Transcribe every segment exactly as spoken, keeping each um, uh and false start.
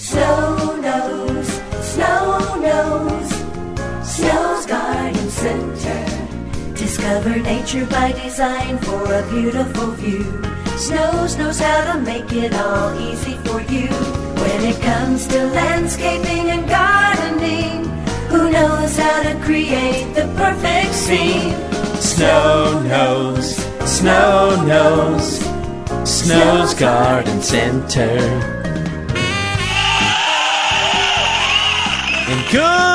Snow Nose, Snow Nose, Snow's Garden Center. Discover nature by design for a beautiful view. Snows knows how to make it all easy for you. When it comes to landscaping and gardening, who knows how to create the perfect scene? Snow Nose, Snow Nose, Snow's Garden Center. And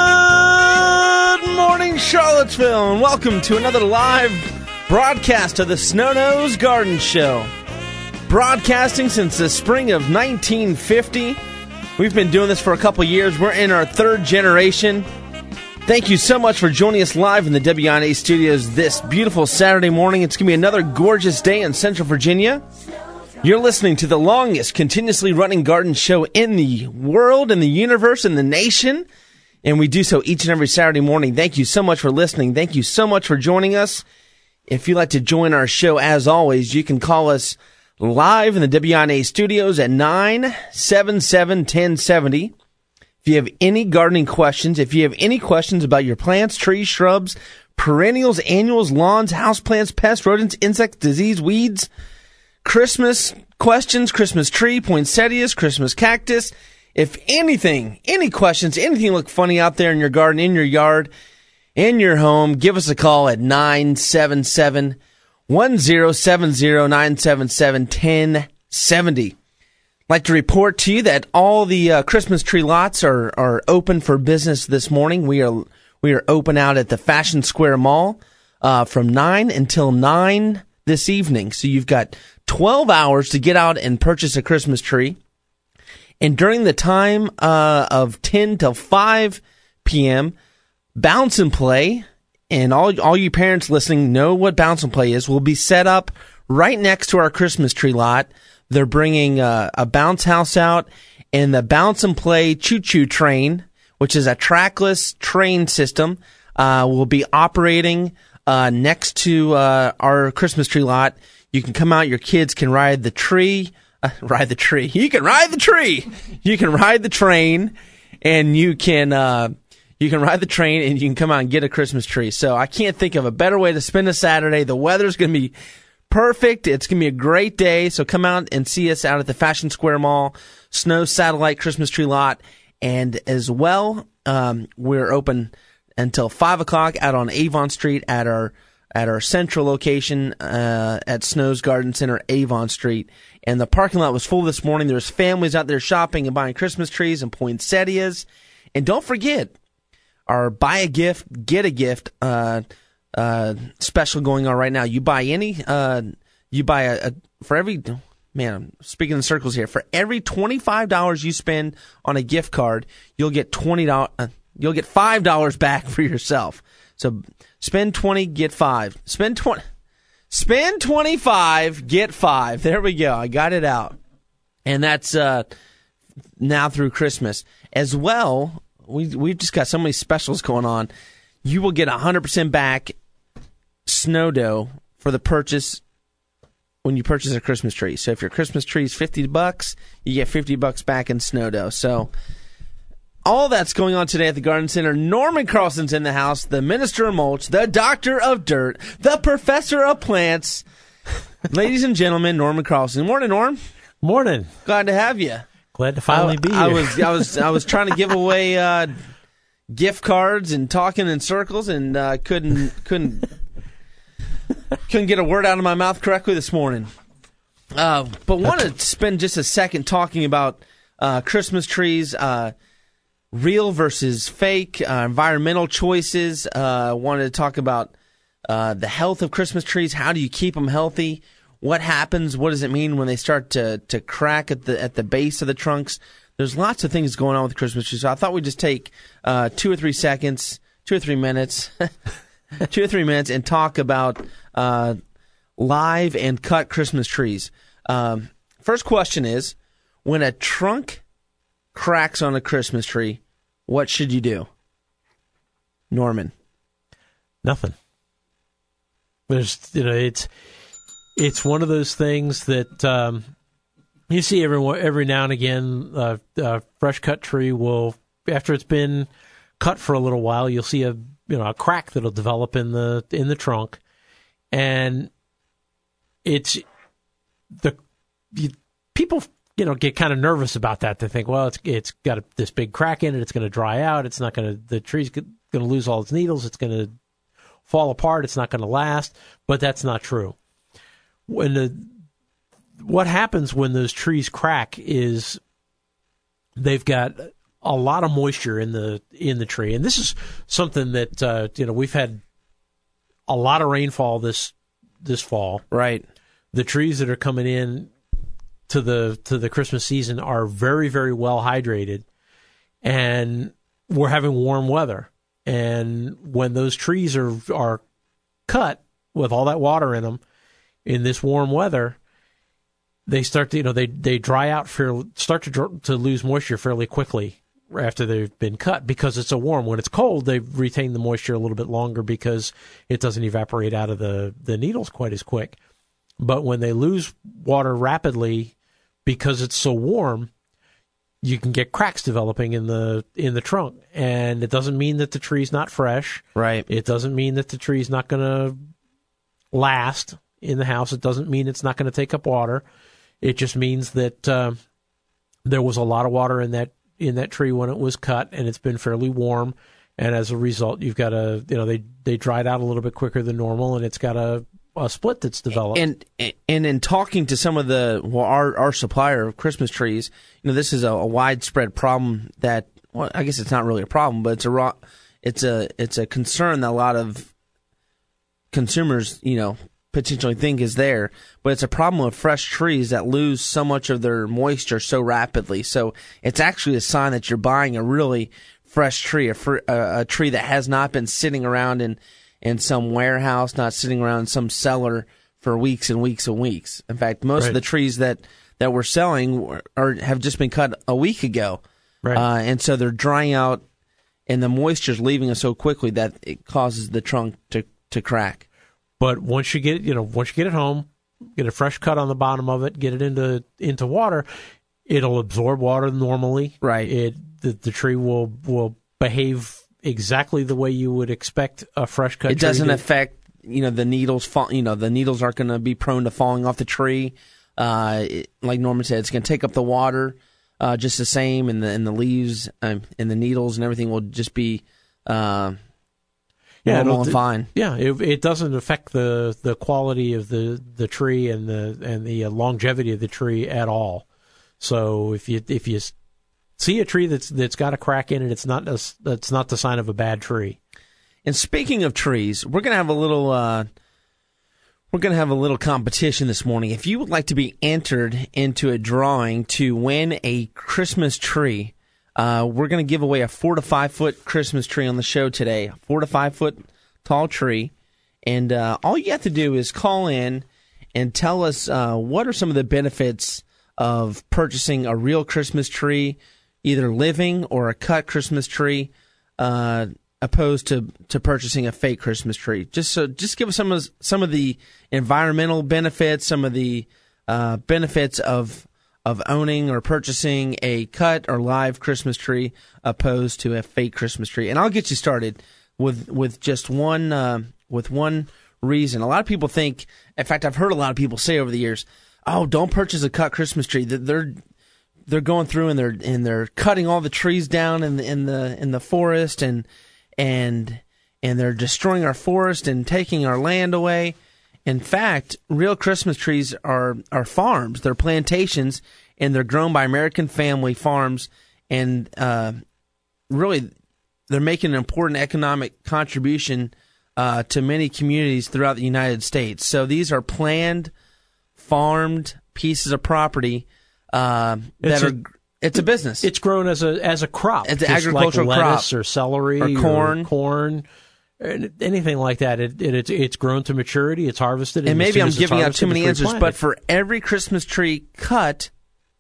good morning, Charlottesville, and welcome to another live broadcast of the Snow Nose Garden Show. Broadcasting since the spring of nineteen fifty. We've been doing this for a couple years. We're in our third generation. Thank you so much for joining us live in the W I N A studios this beautiful Saturday morning. It's going to be another gorgeous day in Central Virginia. You're listening to the longest continuously running garden show in the world, in the universe, in the nation. And we do so each and every Saturday morning. Thank you so much for listening. Thank you so much for joining us. If you'd like to join our show, as always, you can call us live in the W I N A studios at nine seven seven, one oh seven oh. If you have any gardening questions, if you have any questions about your plants, trees, shrubs, perennials, annuals, lawns, houseplants, pests, rodents, insects, disease, weeds, Christmas questions, Christmas tree, poinsettias, Christmas cactus, if anything, any questions, anything look funny out there in your garden, in your yard, in your home, give us a call at nine seven seven, one oh seven oh, nine seven seven, one oh seven oh. I'd like to report to you that all the uh, Christmas tree lots are, are open for business this morning. We are we are open out at the Fashion Square Mall uh, from nine until nine this evening. So you've got twelve hours to get out and purchase a Christmas tree. And during the time uh, of ten till five p.m., Bounce and Play, and all all you parents listening know what Bounce and Play is, will be set up right next to our Christmas tree lot. They're bringing uh, a bounce house out, and the Bounce and Play choo-choo train, which is a trackless train system, uh, will be operating uh, next to uh, our Christmas tree lot. You can come out, your kids can ride the tree, uh, ride the tree. You can ride the tree. You can ride the train, and you can uh, you can ride the train, and you can come out and get a Christmas tree. So I can't think of a better way to spend a Saturday. The weather's going to be perfect. It's going to be a great day. So come out and see us out at the Fashion Square Mall, Snow Satellite Christmas Tree Lot. And as well, um, we're open until five o'clock out on Avon Street at our at our central location uh, at Snow's Garden Center, Avon Street. And the parking lot was full this morning. There's families out there shopping and buying Christmas trees and poinsettias. And don't forget, our buy a gift, get a gift uh Uh, special going on right now. You buy any, uh, you buy a, a, for every, man, I'm speaking in circles here. For every twenty-five dollars you spend on a gift card, you'll get twenty dollars, uh, you'll get five dollars back for yourself. So spend twenty, get five. Spend twenty, spend twenty-five, get five. There we go. I got it out. And that's, uh, now through Christmas. As well, we, we've just got so many specials going on. You will get one hundred percent back snow dough for the purchase when you purchase a Christmas tree. So if your Christmas tree is fifty bucks, you get fifty bucks back in snow dough. So all that's going on today at the Garden Center. Norman Carlson's in the house, the Minister of Mulch, the Doctor of Dirt, the Professor of Plants. Ladies and gentlemen, Norman Carlson. Morning, Norm. Morning. Glad to have you. Glad to finally I, be here. I was, I was, I was trying to give away uh, gift cards and talking in circles, and uh, couldn't couldn't couldn't get a word out of my mouth correctly this morning. Uh, but want to spend just a second talking about uh, Christmas trees, uh, real versus fake, uh, environmental choices. Uh, wanted to talk about uh, the health of Christmas trees. How do you keep them healthy? What happens? What does it mean when they start to to crack at the at the base of the trunks? There's lots of things going on with Christmas trees, so I thought we'd just take uh, two or three seconds, two or three minutes, two or three minutes, and talk about uh, live and cut Christmas trees. Um, first question is, when a trunk cracks on a Christmas tree, what should you do? Norman. Nothing. There's, you know, it's it's one of those things that um, You see every every now and again, uh, a fresh cut tree will, after it's been cut for a little while, you'll see a you know a crack that'll develop in the in the trunk, and it's the you, people you know get kind of nervous about that. They think, well, it's it's got a, this big crack in it. It's going to dry out. It's not going to the tree's going to lose all its needles. It's going to fall apart. It's not going to last. But that's not true. When the what happens when those trees crack is they've got a lot of moisture in the in the tree, and this is something that uh, you know we've had a lot of rainfall this this fall. Right. The trees that are coming in to the to the Christmas season are very very well hydrated, and we're having warm weather. And when those trees are are cut with all that water in them in this warm weather, they start to, you know, they, they dry out, fairly, start to dr- to lose moisture fairly quickly after they've been cut because it's so warm. When it's cold, they retain the moisture a little bit longer because it doesn't evaporate out of the, the needles quite as quick. But when they lose water rapidly because it's so warm, you can get cracks developing in the in the trunk. And it doesn't mean that the tree's not fresh. Right. It doesn't mean that the tree's not going to last in the house. It doesn't mean it's not going to take up water. It just means that uh, there was a lot of water in that in that tree when it was cut, and it's been fairly warm. And as a result, you've got a you know they they dried out a little bit quicker than normal, and it's got a, a split that's developed. And and in talking to some of the well, our our supplier of Christmas trees, you know, this is a, a widespread problem that well, I guess it's not really a problem, but it's a raw, it's a it's a concern that a lot of consumers, you know, potentially think is there, but it's a problem with fresh trees that lose so much of their moisture so rapidly. So it's actually a sign that you're buying a really fresh tree, a, fr- a, a tree that has not been sitting around in, in some warehouse, not sitting around in some cellar for weeks and weeks and weeks. In fact, most Right. of the trees that, that we're selling are have just been cut a week ago. Right. Uh, and so they're drying out, and the moisture's leaving us so quickly that it causes the trunk to, to crack. But once you get, you know, once you get it home, get a fresh cut on the bottom of it, get it into into water, it'll absorb water normally. Right. It the, the tree will will behave exactly the way you would expect a fresh cut. It tree doesn't to. affect, you know, the needles. Fall, you know, the needles aren't going to be prone to falling off the tree. Uh, it, like Norman said, it's going to take up the water uh, just the same, and the and the leaves um, and the needles and everything will just be. Uh, Yeah, normal it'll- and fine. Yeah, it, it doesn't affect the, the quality of the, the tree and the and the longevity of the tree at all. So if you if you see a tree that's that's got a crack in it, it's not a, that's not the sign of a bad tree. And speaking of trees, we're going to have a little. Uh, we're going to have a little competition this morning. If you would like to be entered into a drawing to win a Christmas tree. Uh, we're going to give away a four to five foot Christmas tree on the show today, a four to five foot tall tree. And uh, all you have to do is call in and tell us uh, what are some of the benefits of purchasing a real Christmas tree, either living or a cut Christmas tree, uh, opposed to, to purchasing a fake Christmas tree. Just so, just give us some of some of the environmental benefits, some of the uh, benefits of. of owning or purchasing a cut or live Christmas tree opposed to a fake Christmas tree. And I'll get you started with with just one uh, with one reason. A lot of people think, in fact, I've heard a lot of people say over the years, "Oh, don't purchase a cut Christmas tree." They're they're going through and they're and they're cutting all the trees down in the in the in the forest and and and they're destroying our forest and taking our land away. In fact, real Christmas trees are, are farms. They're plantations, and they're grown by American family farms. And uh, really, they're making an important economic contribution uh, to many communities throughout the United States. So these are planned, farmed pieces of property uh, that It's a- are. It's a business. It's grown as a as a crop, It's an just agricultural like lettuce crop. or celery Or corn. or corn, and anything like that. It, it it's it's grown to maturity. It's harvested, and, And as maybe soon I'm as it's giving out harvested, too many it's answers, but replanted. for every Christmas tree cut,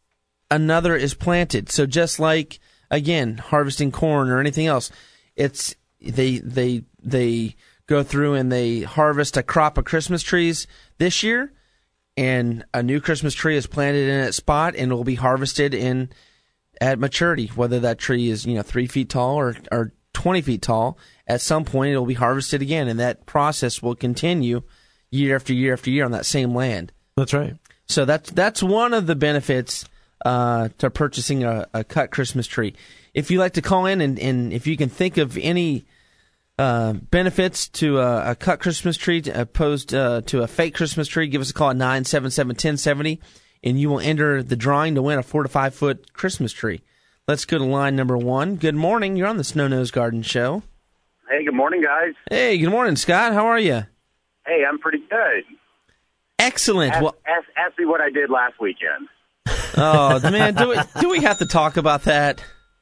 another is planted. So just like, again, harvesting corn or anything else, it's they they they go through and they harvest a crop of Christmas trees this year, and a new Christmas tree is planted in its spot, and it will be harvested in at maturity. Whether that tree is, you know, three feet tall or, or twenty feet tall, at some point it will be harvested again, and that process will continue year after year after year on that same land. That's right. So that's that's one of the benefits uh, to purchasing a, a cut Christmas tree. If you like to call in and, and if you can think of any uh, benefits to a, a cut Christmas tree opposed uh, to a fake Christmas tree, give us a call at nine seven seven, one oh seven oh, and you will enter the drawing to win a four to five foot Christmas tree. Let's go to line number one. Good morning. You're on the Snow Nose Garden Show. Hey, good morning, guys. Hey, good morning, Scott. How are you? Hey, I'm pretty good. Excellent. Ask, well, ask, ask me what I did last weekend. Oh, man, do we, do we have to talk about that?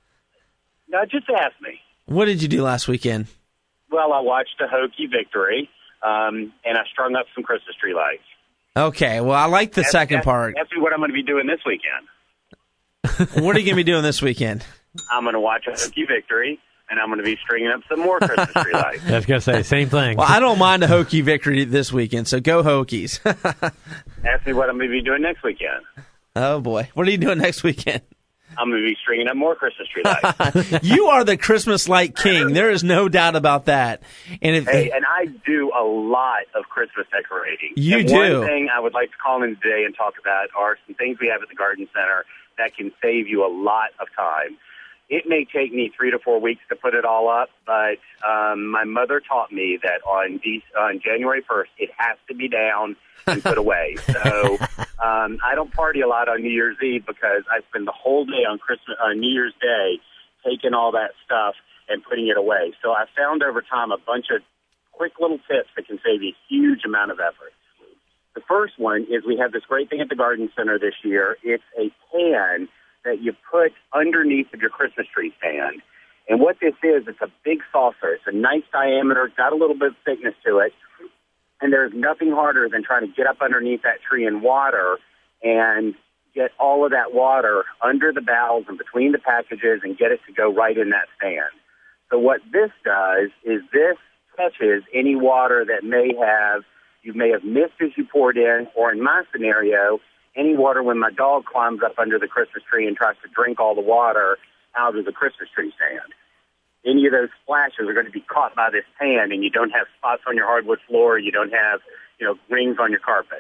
No, just ask me. What did you do last weekend? Well, I watched a Hokie victory, um, and I strung up some Christmas tree lights. Okay, well, I like the ask, second ask, part. Ask me what I'm going to be doing this weekend. What are you going to be doing this weekend? I'm going to watch a Hokie victory, and I'm going to be stringing up some more Christmas tree lights. I was going to say, same thing. Well, I don't mind a Hokie victory this weekend, so go Hokies. Ask me what I'm going to be doing next weekend. Oh, boy. What are you doing next weekend? I'm going to be stringing up more Christmas tree lights. You are the Christmas light king. There is no doubt about that. And if Hey, and I do a lot of Christmas decorating. You and do. One thing I would like to call in today and talk about are some things we have at the Garden Center that can save you a lot of time. It may take me three to four weeks to put it all up, but um, my mother taught me that on, De- on January first, it has to be down and put away. So um, I don't party a lot on New Year's Eve because I spend the whole day on Christmas, on New Year's Day taking all that stuff and putting it away. So I found over time a bunch of quick little tips that can save you a huge amount of effort. The first one is we have this great thing at the Garden Center this year. It's a pan that you put underneath of your Christmas tree stand. And what this is, it's a big saucer. It's a nice diameter, got a little bit of thickness to it. And there's nothing harder than trying to get up underneath that tree in water and get all of that water under the boughs and between the packages and get it to go right in that stand. So what this does is this catches any water that may have, you may have missed as you poured in, or in my scenario, any water when my dog climbs up under the Christmas tree and tries to drink all the water out of the Christmas tree stand. Any of those splashes are going to be caught by this pan, and you don't have spots on your hardwood floor. You don't have, you know, rings on your carpet.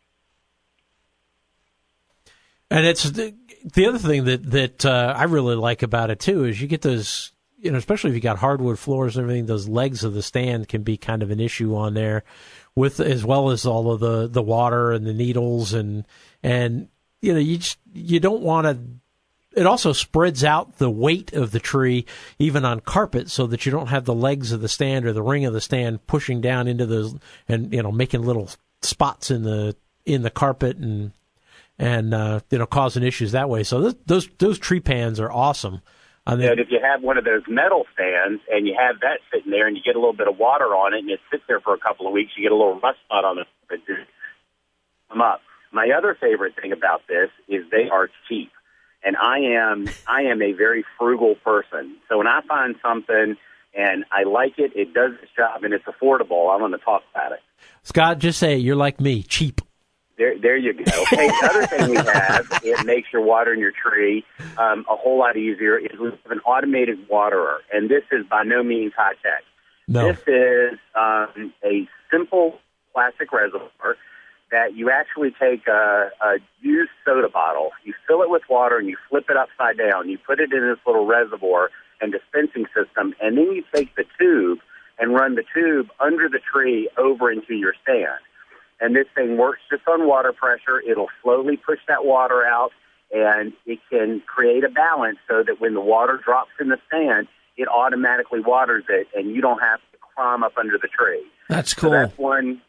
And it's the, the other thing that that uh, I really like about it too is you get those, you know, especially if you got hardwood floors and everything. Those legs of the stand can be kind of an issue on there, with as well as all of the, the water and the needles and and you know you just you don't want to. It also spreads out the weight of the tree even on carpet so that you don't have the legs of the stand or the ring of the stand pushing down into those and, you know, making little spots in the in the carpet and, and uh, you know, causing issues that way. So th- those those tree pans are awesome. I mean, and if you have one of those metal stands and you have that sitting there and you get a little bit of water on it and it sits there for a couple of weeks, you get a little rust spot on it. Come up. My other favorite thing about this is they are cheap. And I am I am a very frugal person. So when I find something and I like it, it does its job, and it's affordable, I'm going to talk about it. Scott, just say it. You're like me, cheap. There there you go. Hey, the other thing we have, it makes your watering your tree um, a whole lot easier, is we have an automated waterer. And this is by no means high-tech. No. This is um, a simple plastic reservoir that you actually take a, a used soda bottle, you fill it with water, and you flip it upside down. You put it in this little reservoir and dispensing system, and then you take the tube and run the tube under the tree over into your stand. And this thing works just on water pressure. It'll slowly push that water out, and it can create a balance so that when the water drops in the stand, it automatically waters it, and you don't have to climb up under the tree. That's cool. So that's one...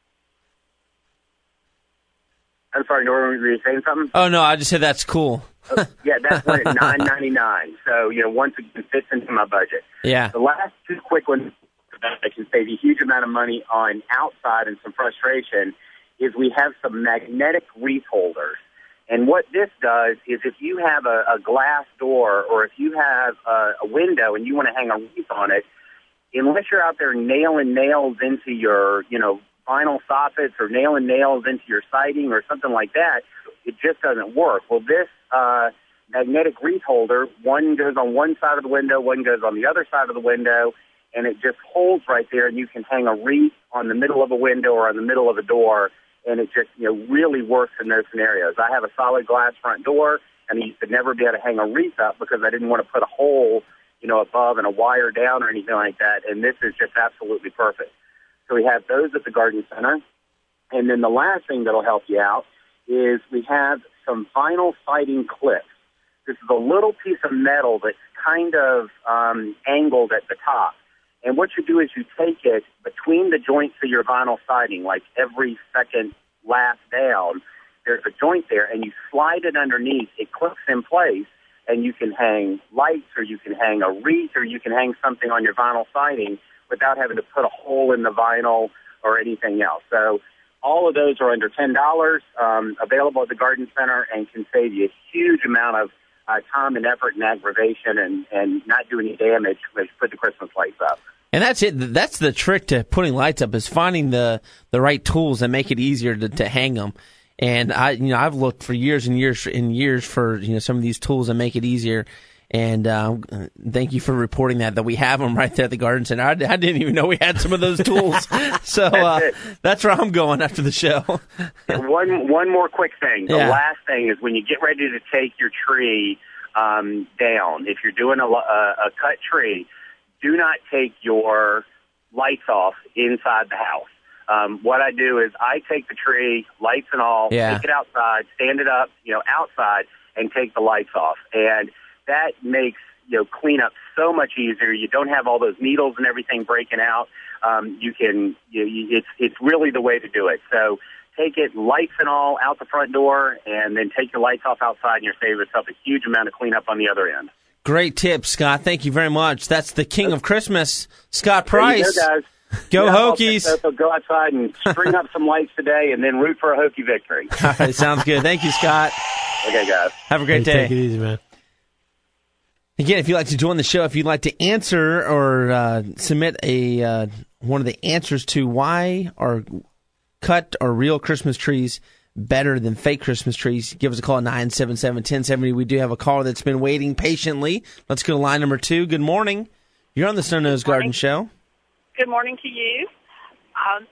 I'm sorry, Norman, were you saying something? Oh, no, I just said that's cool. uh, yeah, that's one at nine ninety-nine. So, you know, once again, fits into my budget. Yeah. The last two quick ones that can save you a huge amount of money on outside and some frustration is we have some magnetic wreath holders. And what this does is if you have a, a glass door or if you have a, a window and you want to hang a wreath on it, unless you're out there nailing nails into your, you know, vinyl soffits or nailing nails into your siding or something like that, it just doesn't work. Well, this uh, magnetic wreath holder, one goes on one side of the window, one goes on the other side of the window, and it just holds right there, and you can hang a wreath on the middle of a window or on the middle of a door, and it just, you know, really works in those scenarios. I have a solid glass front door, and I used to never be able to hang a wreath up because I didn't want to put a hole, you know, above and a wire down or anything like that, and this is just absolutely perfect. So we have those at the garden center. And then the last thing that'll help you out is we have some vinyl siding clips. This is a little piece of metal that's kind of um, angled at the top. And what you do is you take it between the joints of your vinyl siding, like every second lap down, there's a joint there, and you slide it underneath. It clips in place, and you can hang lights, or you can hang a wreath, or you can hang something on your vinyl siding without having to put a hole in the vinyl or anything else. So all of those are under ten dollars, um, available at the Garden Center, and can save you a huge amount of uh, time and effort and aggravation and, and not do any damage when you put the Christmas lights up. And that's it. That's the trick to putting lights up, is finding the, the right tools that make it easier to, to hang them. And I, you know, I've looked for years and years and years for, you know, some of these tools that make it easier. And uh, thank you for reporting that, that we have them right there at the Garden Center. I, I didn't even know we had some of those tools. So uh, that's, that's where I'm going after the show. one one more quick thing. The yeah. last thing is when you get ready to take your tree um, down, if you're doing a, a, a cut tree, do not take your lights off inside the house. Um, what I do is I take the tree, lights and all, yeah. take it outside, stand it up, you know, outside, and take the lights off. And that makes, you know, cleanup so much easier. You don't have all those needles and everything breaking out. Um, you can, you, you, it's it's really the way to do it. So take it, lights and all, out the front door, and then take your lights off outside, and you're saving yourself a huge amount of cleanup on the other end. Great tip, Scott. Thank you very much. That's the king of Christmas, Scott Price. There you go, guys. Go yeah, Hokies. So go outside and string up some lights today and then root for a Hokie victory. All right, sounds good. Thank you, Scott. Okay, guys. Have a great hey, day. Take it easy, man. Again, if you'd like to join the show, if you'd like to answer or uh, submit a uh, one of the answers to why are cut or real Christmas trees better than fake Christmas trees, give us a call at nine seven seven, one zero seven zero. We do have a caller that's been waiting patiently. Let's go to line number two. Good morning. You're on the Snow Nose Garden Show. Good morning to you. Um,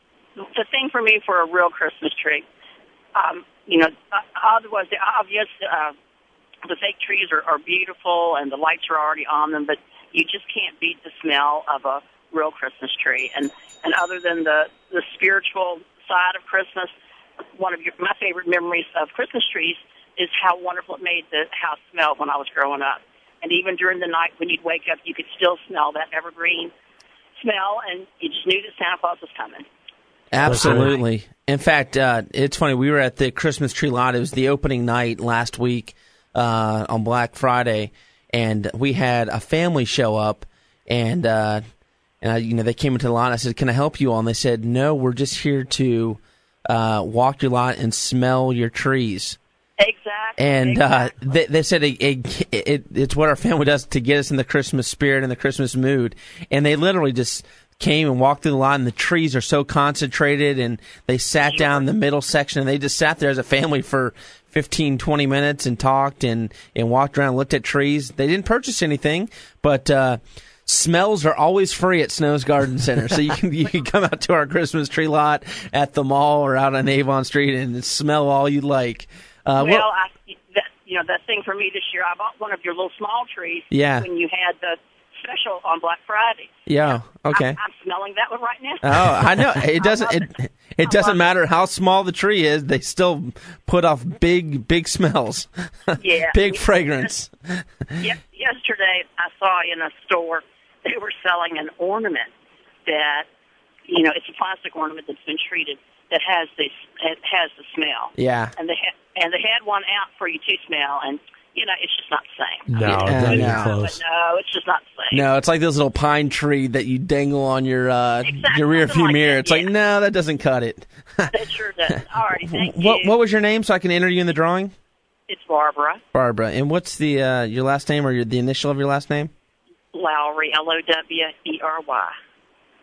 the thing for me for a real Christmas tree, um, you know, otherwise the obvious, uh, the fake trees are, are beautiful and the lights are already on them, but you just can't beat the smell of a real Christmas tree. And, and other than the, the spiritual side of Christmas, one of your, my favorite memories of Christmas trees is how wonderful it made the house smell when I was growing up. And even during the night when you'd wake up, you could still smell that evergreen smell, and you just knew that Santa Claus was coming. Absolutely. In fact, uh, it's funny. We were at the Christmas tree lot. It was the opening night last week uh, on Black Friday, and we had a family show up, and uh, and I, you know, they came into the lot. And I said, "Can I help you all?" And they said, "No, we're just here to uh, walk your lot and smell your trees." Exactly. And exactly. Uh, they, they said it, it, it, it's what our family does to get us in the Christmas spirit and the Christmas mood. And they literally just came and walked through the lot, and the trees are so concentrated, and they sat Sure. down in the middle section, and they just sat there as a family for fifteen, twenty minutes and talked and, and walked around and looked at trees. They didn't purchase anything, but uh, smells are always free at Snow's Garden Center. So you can you can come out to our Christmas tree lot at the mall or out on Avon Street and smell all you like. Uh, well, what, I, that, you know, that thing for me this year, I bought one of your little small trees Yeah. when you had the special on Black Friday. yeah, okay. I'm, I'm smelling that one right now. Oh, I know. It doesn't. I love It, it. it I doesn't love matter how small the tree is. They still put off big, big smells. Yeah. Big fragrance. Ye- yesterday, I saw in a store they were selling an ornament that, you know, it's a plastic ornament that's been treated that has this it has the smell. Yeah. And they ha- and they had one out for you to smell, and you know, it's just not the same. No, I mean, it's not even no. close. But no, it's just not the same. No, it's like this little pine tree that you dangle on your uh, Exactly, your rear something view like mirror. that, It's like, yeah. no, that doesn't cut it. It sure does. All right, thank you. What What was your name so I can enter you in the drawing? It's Barbara Barbara. And what's the uh, your last name or your, the initial of your last name? Lowry, L O W E R Y.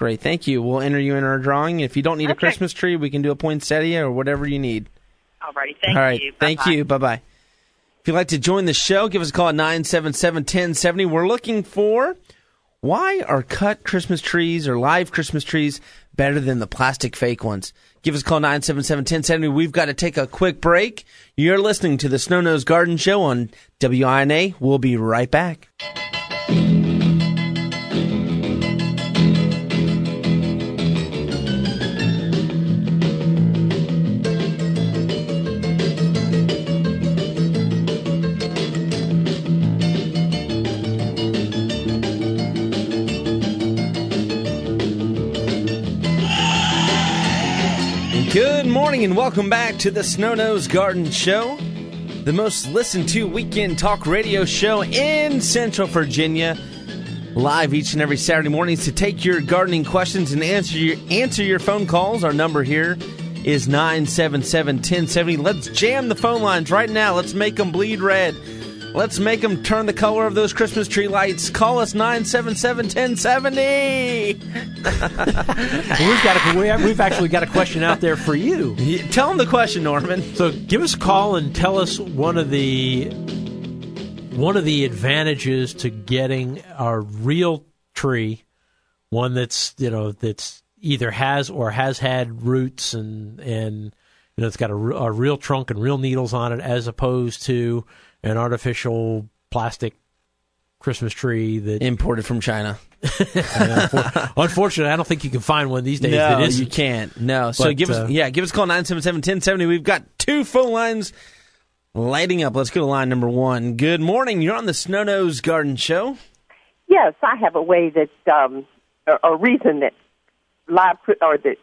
Great. Thank you. We'll enter you in our drawing. If you don't need Okay. a Christmas tree, we can do a poinsettia or whatever you need. All righty. Thank All right. you. Thank Bye-bye. you. Bye-bye. If you'd like to join the show, give us a call at nine seven seven, one oh seven oh. We're looking for why are cut Christmas trees or live Christmas trees better than the plastic fake ones? Give us a call, nine seven seven, one oh seven oh. We've got to take a quick break. You're listening to the Snow Nose Garden Show on W I N A. We'll be right back. Good morning and welcome back to the Snow Nose Garden Show, the most listened to weekend talk radio show in Central Virginia. Live each and every Saturday mornings to take your gardening questions and answer your answer your phone calls. Our number here is nine seven seven, one oh seven oh. Let's jam the phone lines right now. Let's make them bleed red. Let's make them turn the color of those Christmas tree lights. Call us nine seven seven, one oh seven oh. we've got a, we have, we've actually got a question out there for you. Yeah, tell them the question, Norman. So give us a call and tell us one of the one of the advantages to getting a real tree, one that's you know that's either has or has had roots and and you know it's got a, a real trunk and real needles on it, as opposed to an artificial plastic Christmas tree that Imported from China. Unfortunately, I don't think you can find one these days. No, that isn't. you can't. No. So But, give us, uh, yeah, give us a call, nine seven seven, one oh seven oh. We've got two phone lines lighting up. Let's go to line number one. Good morning. You're on the Snow Nose Garden Show. Yes, I have a way that, um, a, a reason that live, or that,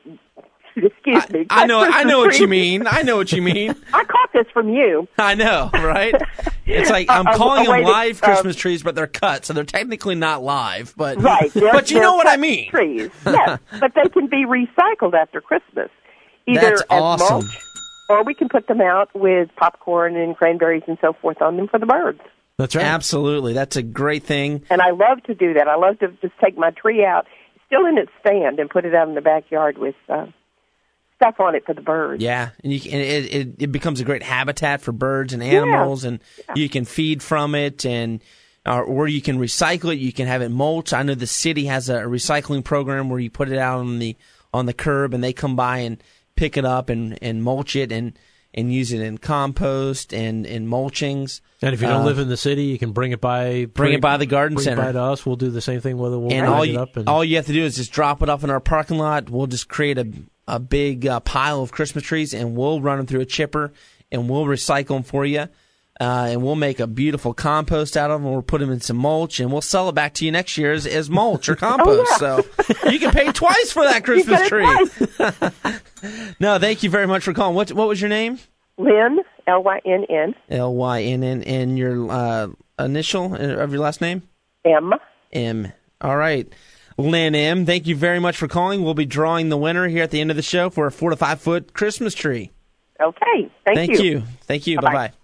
excuse me. I, I know, I know what you trees- mean. I know what you mean. I caught this from you. I know, right? It's like I'm A- a- calling a way them that, live uh, Christmas trees, but they're cut, so they're technically not live. But Right. they're- but you they're know what I cut mean. Trees, yes, but they can be recycled after Christmas, either That's as awesome. mulch, or we can put them out with popcorn and cranberries and so forth on them for the birds. That's right. Absolutely, that's a great thing. And I love to do that. I love to just take my tree out, still in its stand, and put it out in the backyard with uh, stuff on it for the birds. Yeah, and, you, and it, it it becomes a great habitat for birds and animals, and Yeah. you can feed from it, and uh, or you can recycle it. You can have it mulch. I know the city has a recycling program where you put it out on the on the curb, and they come by and pick it up and, and mulch it and, and use it in compost and in mulchings. And if you don't Uh, live in the city, you can bring it by bring it by the garden bring center. it by to us. We'll do the same thing with it. We'll and grind all it you, up. And, all you have to do is just drop it off in our parking lot. We'll just create a a big uh, pile of Christmas trees, and we'll run them through a chipper, and we'll recycle them for you. Uh, and we'll make a beautiful compost out of them. We'll put them in some mulch, and we'll sell it back to you next year as, as mulch or compost. Oh, So you can pay twice for that You Christmas got it tree. twice. No, thank you very much for calling. What what was your name? Lynn, L Y N N, L Y N N, and your uh, initial of your last name? M. M. All right. Lynn M., thank you very much for calling. We'll be drawing the winner here at the end of the show for a four to five foot Christmas tree. Okay, thank, Thank you. you. Thank you. Bye-bye. Bye-bye.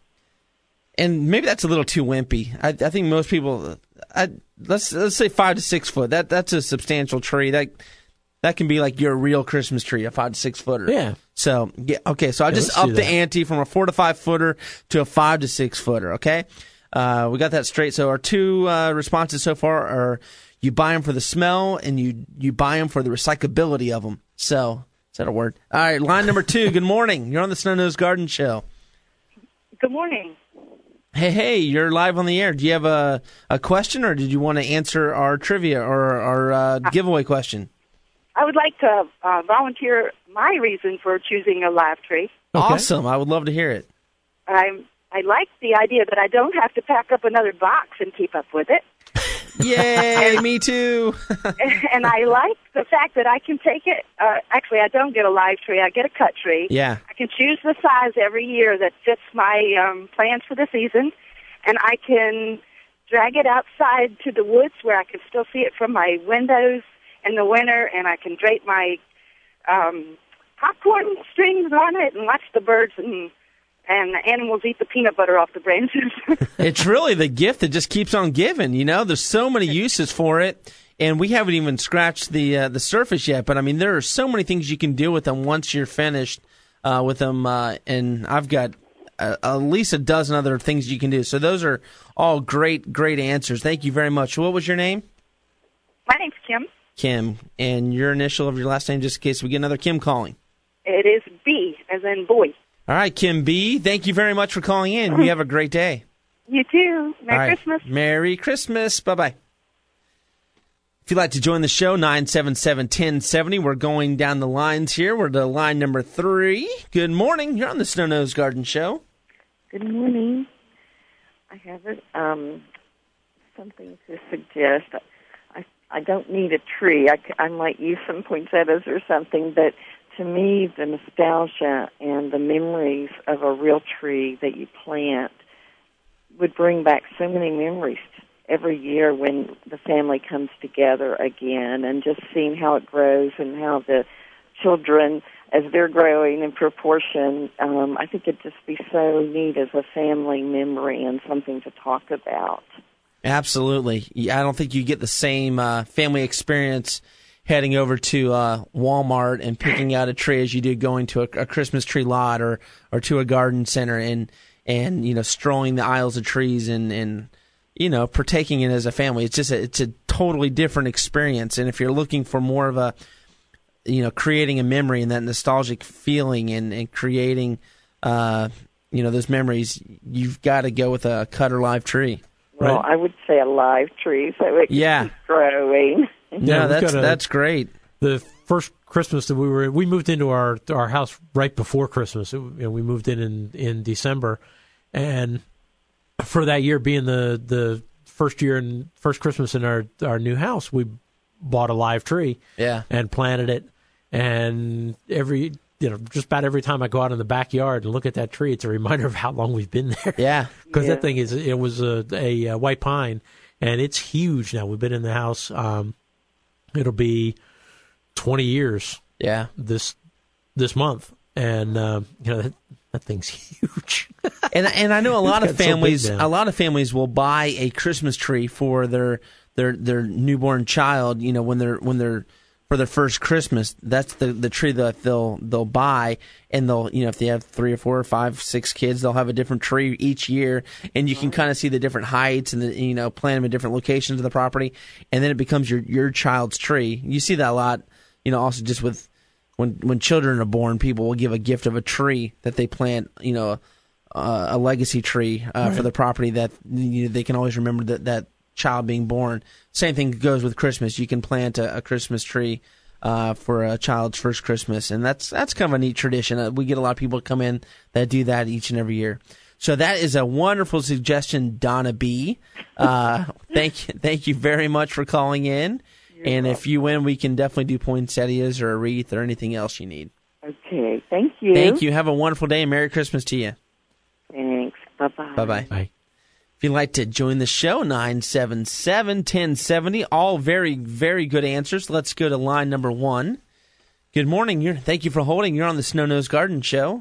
And maybe that's a little too wimpy. I, I think most people, I, let's let's say five to six foot. That that's a substantial tree. That that can be like your real Christmas tree, a five to six footer. Yeah. So yeah, okay. So I Yeah, just let's do upped the that. ante from a four to five footer to a five to six footer. Okay, uh, we got that straight. So our two uh, responses so far are: you buy them for the smell, and you you buy them for the recyclability of them. So is that a word? All right. Line number two. Good morning. You're on the Snow Nose Garden Show. Good morning. Hey, hey, you're live on the air. Do you have a, a question, or did you want to answer our trivia or our uh, giveaway question? I would like to uh, volunteer my reason for choosing a live tree. Okay. Awesome. I would love to hear it. I'm, I like the idea that I don't have to pack up another box and keep up with it. Yay, me too. And I like the fact that I can take it. Uh, actually, I don't get a live tree. I get a cut tree. Yeah. I can choose the size every year that fits my um, plans for the season, and I can drag it outside to the woods where I can still see it from my windows in the winter, and I can drape my um, popcorn strings on it and watch the birds and and the animals eat the peanut butter off the branches. It's really the gift that just keeps on giving, you know? There's so many uses for it. and we haven't even scratched the uh, the surface yet. But I mean, there are so many things you can do with them once you're finished uh, with them, uh, and I've got uh, at least a dozen other things you can do. So those are all great, great answers. Thank you very much. What was your name? My name's Kim. Kim, and your initial of your last name, just in case we get another Kim calling. It is B, as in boy. All right, Kim B, thank you very much for calling in. You have a great day. You too. Merry All right. Christmas. Merry Christmas. Bye-bye. If you'd like to join the show, nine seven seven, one oh seven oh. We're going down the lines here. We're to line number three. Good morning. You're on the Snow Nose Garden Show. Good morning. I have um, something to suggest. I, I don't need a tree. I, I might use some poinsettias or something, but to me, the nostalgia and the memories of a real tree that you plant would bring back so many memories every year when the family comes together again, and just seeing how it grows and how the children, as they're growing in proportion, um, I think it'd just be so neat as a family memory and something to talk about. Absolutely. I don't think you get the same uh, family experience heading over to uh, Walmart and picking out a tree as you do going to a, a Christmas tree lot or, or to a garden center and, and, you know, strolling the aisles of trees and, and, you know, partaking in it as a family. It's just a, it's a totally different experience. And if you're looking for more of a, you know, creating a memory and that nostalgic feeling and, and creating, uh, you know, those memories, you've got to go with a cut or live tree. Well, right? I would say a live tree so it can yeah. keep growing. Yeah, Yeah, that's a, that's great. The first Christmas that we were we moved into our our house right before Christmas. It, you know, we moved in, in in December, and for that year being the the first year and first Christmas in our our new house, we bought a live tree. Yeah. And planted it. And every you know just about every time I go out in the backyard and look at that tree, it's a reminder of how long we've been there. Yeah. Because Yeah. that thing is it was a, a, a white pine, and it's huge now. We've been in the house. Um, it'll be twenty years. Yeah. This this month, and um, you know that, that thing's huge. And and I know a lot of It's got so big families now. a lot of families will buy a Christmas tree for their their their newborn child, you know, when they're when they're for their first Christmas. That's the, the tree that they'll they'll buy, and they'll, you know, if they have three or four or five, six kids, they'll have a different tree each year, and you can kind of see the different heights and the, you know, plant them in different locations of the property, and then it becomes your your child's tree. You see that a lot, you know, also just with when when children are born, people will give a gift of a tree that they plant, you know, uh, a legacy tree uh, Right. for the property that, you know, they can always remember that that child being born. Same thing goes with Christmas. You can plant a, a Christmas tree uh, for a child's first Christmas, and that's that's kind of a neat tradition. Uh, we get a lot of people come in that do that each and every year. So that is a wonderful suggestion, Donna B. Uh, thank you, thank you very much for calling in. You're and welcome. if you win, we can definitely do poinsettias or a wreath or anything else you need. Okay, thank you. Thank you. Have a wonderful day and Merry Christmas to you. Thanks. Bye-bye. Bye-bye. Bye. If you'd like to join the show, nine seven seven, one oh seven oh. All very, very good answers. Let's go to line number one. Good morning. You're, thank you for holding. You're on the Snow Nose Garden Show.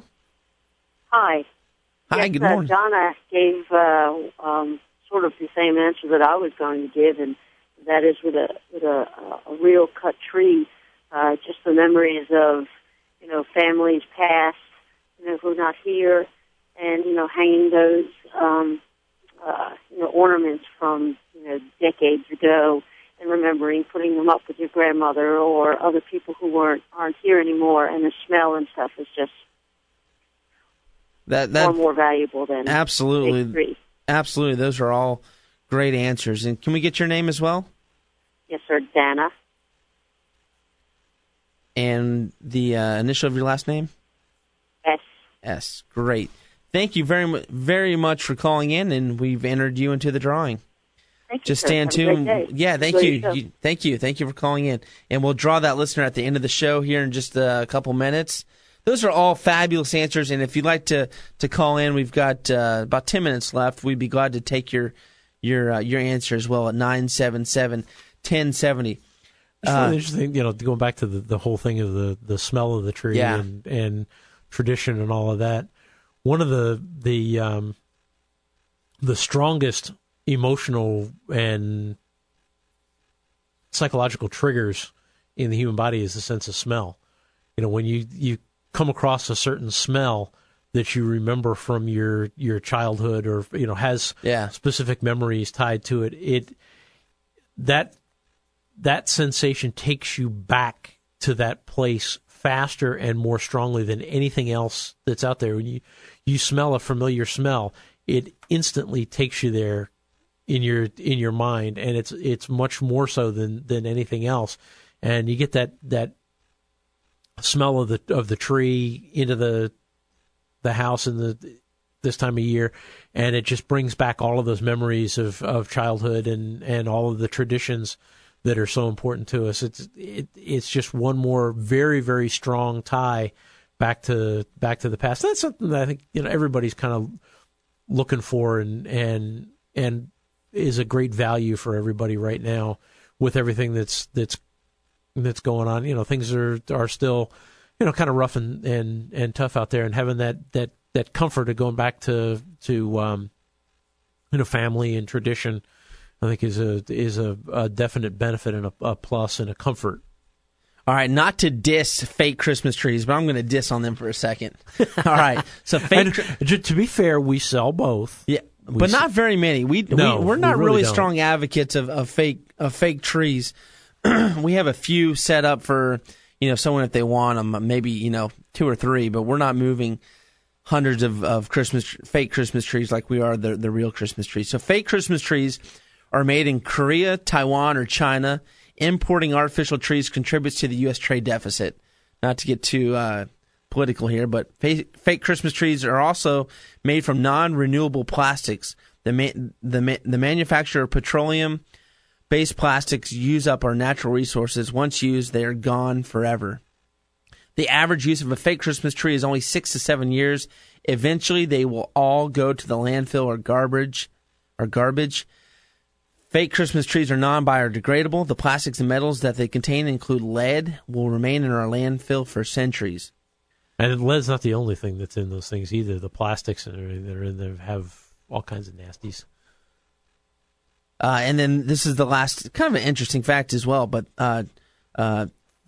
Hi. Hi, yes, good uh, morning. Donna gave uh, um, sort of the same answer that I was going to give, and that is with a with a, a real cut tree. Uh, just the memories of, you know, families past, you know, who are not here, and, you know, hanging those, um, uh, you know, ornaments from, you know, decades ago, and remembering putting them up with your grandmother or other people who weren't aren't here anymore, and the smell and stuff is just That far that more valuable than absolutely, big tree. absolutely. Those are all great answers. And can we get your name as well? Yes, sir, Dana. And the uh, initial of your last name? S. S. Great. Thank you very much, very much for calling in, and we've entered you into the drawing. Thank you, Just sir. stand Have a great tuned. day. Yeah, thank Enjoy you. your show. you. Thank you. Thank you for calling in. And we'll draw that listener at the end of the show here in just a couple minutes. Those are all fabulous answers, and if you'd like to, to call in, we've got uh, about ten minutes left. We'd be glad to take your your uh, your answer as well at nine seven seven, one oh seven oh. It's Uh, really interesting, you know, going back to the, the whole thing of the, the smell of the tree Yeah. and, and tradition and all of that. One of the the um, the strongest emotional and psychological triggers in the human body is the sense of smell. You know, when you, you come across a certain smell that you remember from your, your childhood, or you know has yeah. specific memories tied to it, it that that sensation takes you back to that place faster and more strongly than anything else that's out there. When you you smell a familiar smell, it instantly takes you there in your in your mind, and it's it's much more so than, than anything else. And you get that, that smell of the of the tree into the the house in the this time of year, and it just brings back all of those memories of, of childhood and, and all of the traditions that are so important to us. It's it, it's just one more very, very strong tie back to back to the past. That's something that I think, you know, everybody's kind of looking for, and and and is a great value for everybody right now with everything that's that's that's going on. You know, things are are still, you know, kind of rough and, and, and tough out there, and having that, that, that comfort of going back to to um, you know, family and tradition, I think is a is a, a definite benefit and a, a plus and a comfort. All right, not to diss fake Christmas trees, but I'm going to diss on them for a second. All right, so fake. And, to be fair, we sell both. Yeah, we but not very many. We, no, we we're not we really, really strong advocates of, of fake of fake trees. We have a few set up for, you know, someone if they want them, maybe, you know, two or three, but we're not moving hundreds of, of Christmas fake Christmas trees like we are the the real Christmas trees. So fake Christmas trees are made in Korea, Taiwan, or China. Importing artificial trees contributes to the U S trade deficit. Not to get too uh, political here, but fake, fake Christmas trees are also made from non-renewable plastics. The ma- the ma- the manufacture of petroleum-based plastics use up our natural resources. Once used, they are gone forever. The average use of a fake Christmas tree is only six to seven years. Eventually, they will all go to the landfill or garbage. Or garbage. Fake Christmas trees are non-biodegradable. The plastics and metals that they contain include lead, will remain in our landfill for centuries. And lead's not the only thing that's in those things either. The plastics that are in there have all kinds of nasties. Uh, and then this is the last, kind of an interesting fact as well, but uh, uh,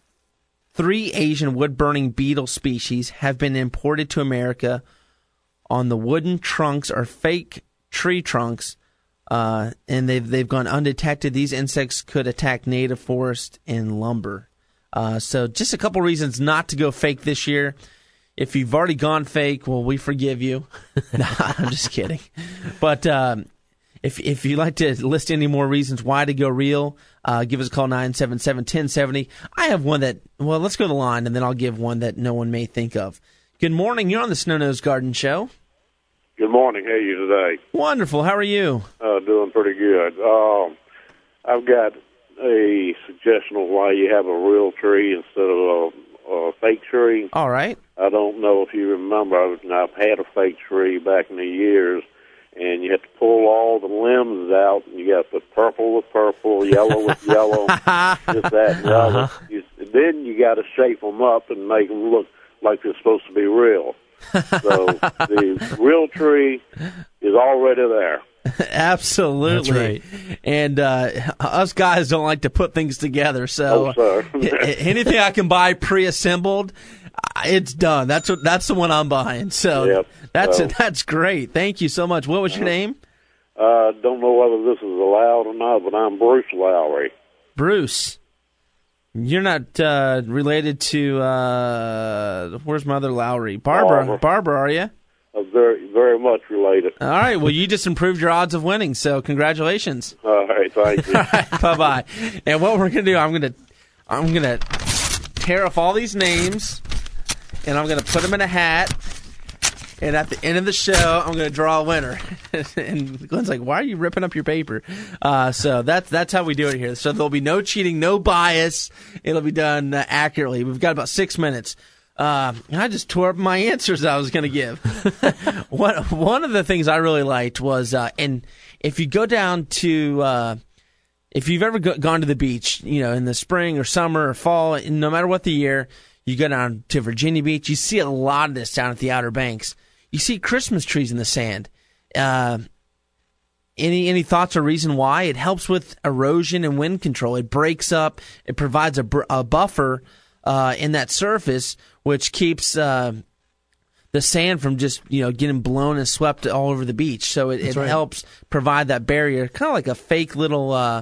three Asian wood-burning beetle species have been imported to America on the wooden trunks or fake tree trunks. Uh, and they've they've gone undetected. These insects could attack native forest and lumber. Uh, so just a couple reasons not to go fake this year. If you've already gone fake, well, we forgive you. No, I'm just kidding. But um, if if you'd like to list any more reasons why to go real, uh, give us a call, nine seven seven, one zero seven zero. I have one that, well, let's go to the line, and then I'll give one that no one may think of. Good morning. You're on the Snow Nose Garden Show. Good morning. How are you today? Wonderful. How are you? Uh, doing pretty good. Um, I've got a suggestion of why you have a real tree instead of a, a fake tree. All right. I don't know if you remember, I've, I've had a fake tree back in the years, and you have to pull all the limbs out, and you got to put purple with purple, yellow with yellow, this, that, and the other. Uh-huh. You, then you got to shape them up and make them look like they're supposed to be real. So the real tree is already there. Absolutely. That's right. And uh, us guys don't like to put things together, so Oh, sir. anything I can buy pre-assembled, it's done. That's what that's the one I'm buying. So Yep. that's So- that's great. Thank you so much. What was your name? I uh, don't know whether this is allowed or not, but I'm Bruce Lowry. Bruce. You're not uh, related to, uh, where's Mother Lowry? Barbara. Barbara. Barbara, are you? Uh, very, very much related. All right. Well, you just improved your odds of winning, so congratulations. All right, thank you. All right, bye-bye. And what we're going to do, I'm going to I'm going to tear off all these names, and I'm going to put them in a hat. And at the end of the show, I'm going to draw a winner. And Glenn's like, why are you ripping up your paper? Uh, so that's that's how we do it here. So there'll be no cheating, no bias. It'll be done uh, accurately. We've got about six minutes. Uh, I just tore up my answers I was going to give. one, one of the things I really liked was, uh, and if you go down to, uh, if you've ever go, gone to the beach, you know, in the spring or summer or fall, no matter what the year, you go down to Virginia Beach, you see a lot of this down at the Outer Banks. You see Christmas trees in the sand. Uh, Any any thoughts or reason why? It helps with erosion and wind control. It breaks up. It provides a, br- a buffer uh, in that surface, which keeps uh, the sand from just you know getting blown and swept all over the beach. So it, it right. helps provide that barrier, kind of like a fake little. Uh,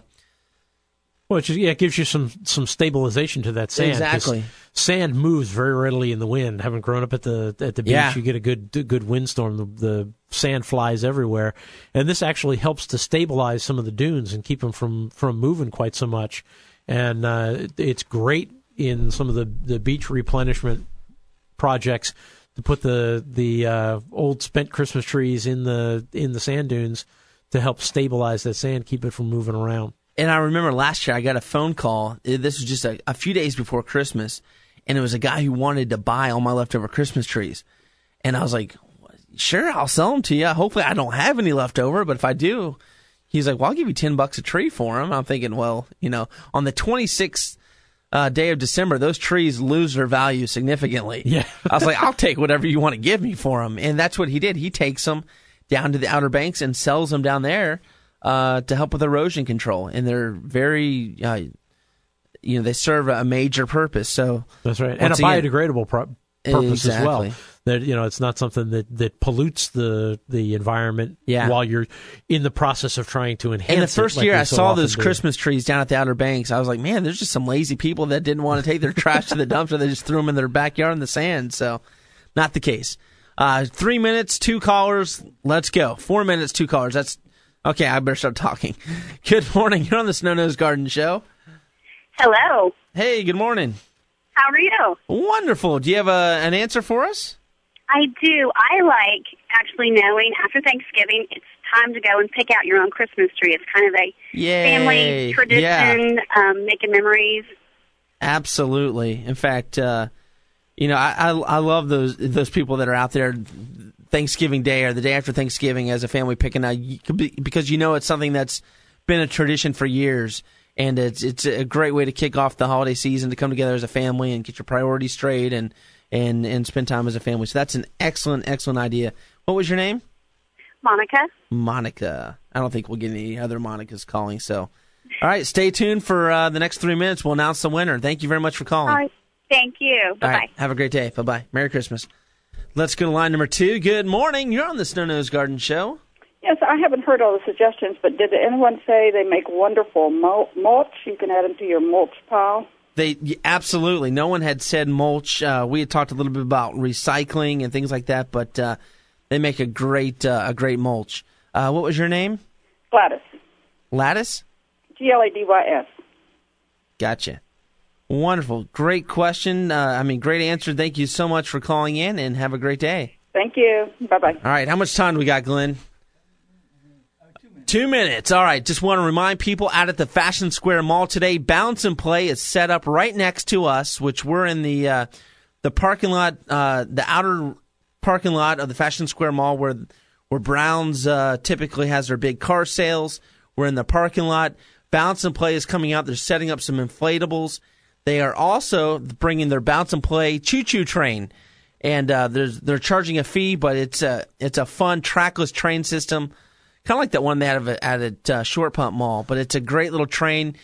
Well, it, just, yeah, it gives you some, some stabilization to that sand. Exactly. Sand moves very readily in the wind. Having grown up at the at the beach, Yeah. you get a good good windstorm. The, the sand flies everywhere, and this actually helps to stabilize some of the dunes and keep them from, from moving quite so much. And uh, it, it's great in some of the, the beach replenishment projects to put the the uh, old spent Christmas trees in the in the sand dunes to help stabilize that sand, keep it from moving around. And I remember last year I got a phone call. This was just a, a few days before Christmas, and it was a guy who wanted to buy all my leftover Christmas trees. And I was like, sure, I'll sell them to you. Hopefully I don't have any left over, but if I do, he's like, well, I'll give you ten bucks a tree for them. I'm thinking, well, you know, on the twenty-sixth uh, day of December, those trees lose their value significantly. Yeah. I was like, I'll take whatever you want to give me for them. And that's what he did. He takes them down to the Outer Banks and sells them down there. Uh, to help with erosion control, and they're very, uh, you know, they serve a major purpose. So that's right, and a again, biodegradable pro- purpose exactly. as well. That you know, it's not something that, that pollutes the the environment yeah. while you're in the process of trying to enhance. And the first it, like year I so saw those do. Christmas trees down at the Outer Banks, I was like, man, there's just some lazy people that didn't want to take their trash to the dumpster. They just threw them in their backyard in the sand. So, not the case. Uh, three minutes, two callers. Let's go. Four minutes, two callers. That's Okay, I better start talking. Good morning. You're on the Snow Nose Garden Show. Hello. Hey, good morning. How are you? Wonderful. Do you have a, an answer for us? I do. I like actually knowing after Thanksgiving it's time to go and pick out your own Christmas tree. It's kind of a Yay. family tradition, Yeah. um, making memories. Absolutely. In fact, uh, you know, I, I I love those those people that are out there Thanksgiving Day or the day after Thanksgiving as a family picking out, because you know it's something that's been a tradition for years, and it's it's a great way to kick off the holiday season, to come together as a family and get your priorities straight and and and spend time as a family. So that's an excellent excellent idea. What was your name? Monica. Monica. I don't think we'll get any other Monicas calling. So, all right, stay tuned for uh, the next three minutes. We'll announce the winner. Thank you very much for calling. All right. Thank you. Bye bye. All right, have a great day. Bye bye. Merry Christmas. Let's go to line number two. Good morning. You're on the Snow Nose Garden Show. Yes, I haven't heard all the suggestions, but did anyone say they make wonderful mul- mulch? You can add them to your mulch pile. They absolutely. No one had said mulch. Uh, we had talked a little bit about recycling and things like that, but uh, they make a great uh, a great mulch. Uh, what was your name? Gladys. Lattice? G L A D Y S. Gotcha. Wonderful. Great question. Uh, I mean, great answer. Thank you so much for calling in, and have a great day. Thank you. Bye-bye. All right. How much time do we got, Glenn? Two minutes. All right. Just want to remind people, out at the Fashion Square Mall today, Bounce and Play is set up right next to us, which we're in the uh, the parking lot, uh, the outer parking lot of the Fashion Square Mall, where where Brown's uh, typically has their big car sales. We're in the parking lot. Bounce and Play is coming out. They're setting up some inflatables. They are also bringing their Bounce and Play choo-choo train, and uh, there's, they're charging a fee, but it's a it's a fun trackless train system, kind of like that one they have at at uh, Short Pump Mall. But it's a great little train.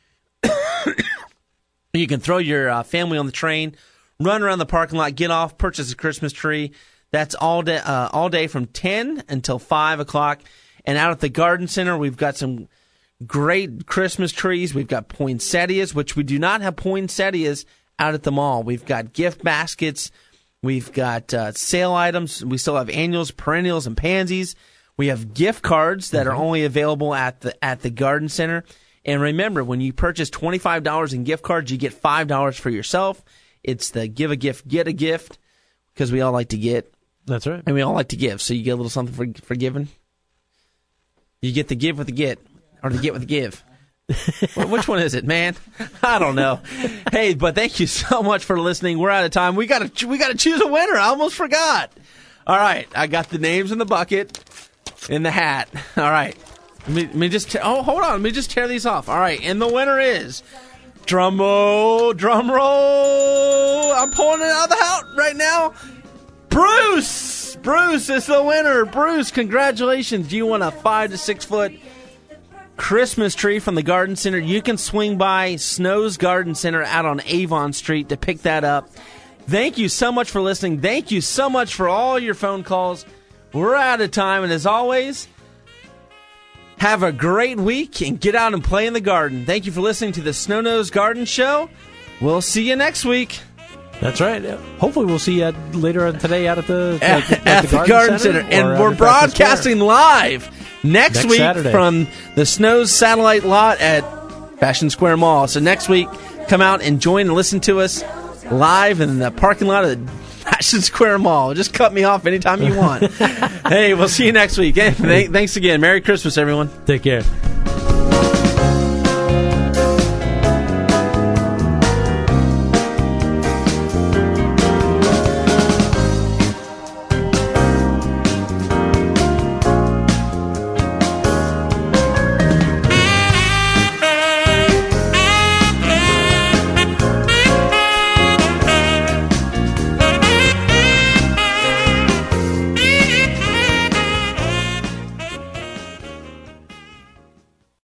You can throw your uh, family on the train, run around the parking lot, get off, purchase a Christmas tree. That's all day uh, all day from ten until five o'clock. And out at the Garden Center, we've got some great Christmas trees. We've got poinsettias, which we do not have poinsettias out at the mall. We've got gift baskets. We've got uh, sale items. We still have annuals, perennials, and pansies. We have gift cards that are only available at the at the Garden Center. And remember, when you purchase twenty-five dollars in gift cards, you get five dollars for yourself. It's the give a gift, get a gift, because we all like to get. That's right. And we all like to give, so you get a little something for, for giving. You get the give with the get, or the get with the give. Which one is it, man? I don't know. Hey, but thank you so much for listening. We're out of time. We got to we got to choose a winner. I almost forgot. All right, I got the names in the bucket, in the hat. All right, let me, let me just te- oh hold on. Let me just tear these off. All right, and the winner is drum roll, drum roll. I'm pulling it out of the hat right now. Bruce, Bruce is the winner. Bruce, congratulations. You won a five to six foot Christmas tree from the Garden Center. You can swing by Snow's Garden Center out on Avon Street to pick that up. Thank you so much for listening. Thank you so much for all your phone calls. We're out of time, and as always, have a great week and get out and play in the garden. Thank you for listening to the Snow Nose Garden Show. We'll see you next week. That's right. Hopefully we'll see you later on today out at the, at, at, at the, the Garden, Garden Center. Center. And we're broadcasting live next, next week Saturday. From the Snow's satellite lot at Fashion Square Mall. So next week, come out and join and listen to us live in the parking lot of the Fashion Square Mall. Just cut me off anytime you want. Hey, we'll see you next week. Hey, thanks again. Merry Christmas, everyone. Take care.